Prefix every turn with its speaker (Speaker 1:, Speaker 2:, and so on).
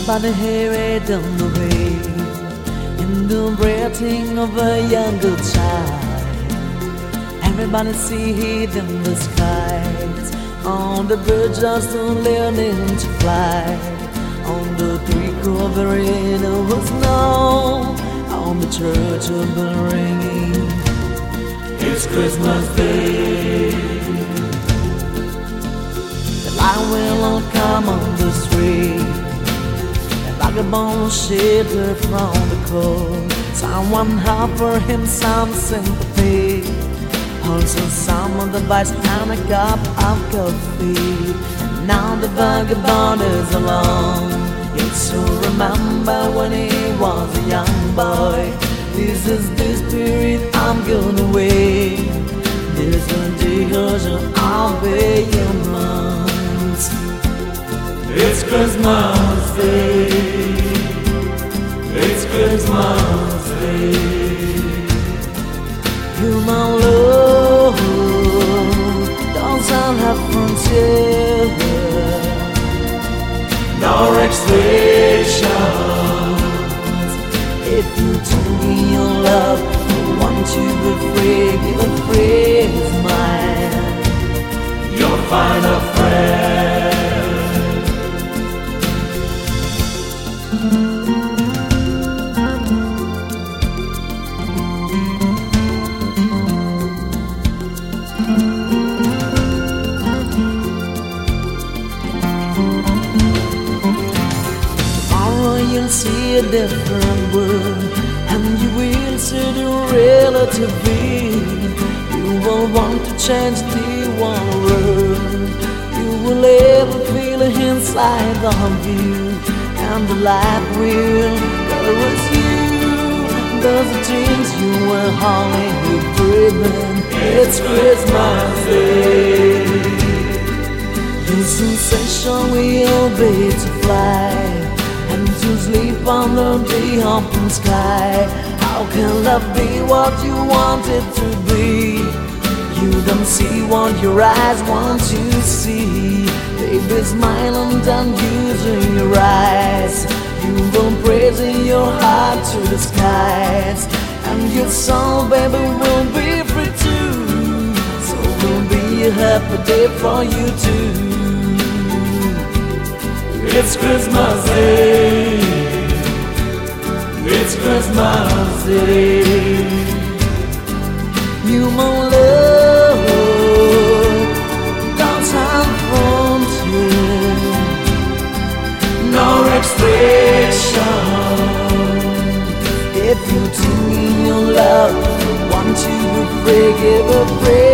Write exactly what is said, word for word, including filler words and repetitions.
Speaker 1: Everybody hear it on the way, in the breathing of a younger child. Everybody see it in the skies, on the birds just learning to fly, on the trickle of the rain of the snow, on the church of the ringing. It's Christmas Day. The light will all come on the street, like a bone shelter from the cold. Someone offer him some sympathy, also some of the advice and a cup of coffee. And now the vagabond is alone, yet so remember when he was a young boy. This is the spirit I'm gonna wait. This is the ocean of the humans. It's Christmas Day. It's Christmas Day. Human love doesn't have frontiers, no restrictions. If you tell me your love, I want you to be free. Give a free is mine. You'll find a friend. You'll see a different world, and you will see the relativity. You will want to change the one world. You will ever feel it inside of you, and the light will caress you. Those are dreams you were only dreaming. It's Christmas Day. Your sensation will be to fly, and to sleep under the open sky. How can love be what you want it to be? You don't see what your eyes want to see. Baby, smile and don't use your eyes. You will praise in your heart to the skies, and your soul, baby, will be free too. So it will be a happy day for you too. It's Christmas Day. It's Christmas Day. Human love don't have frontiers, no restriction. If you tell me your love, I want you to free, give a free.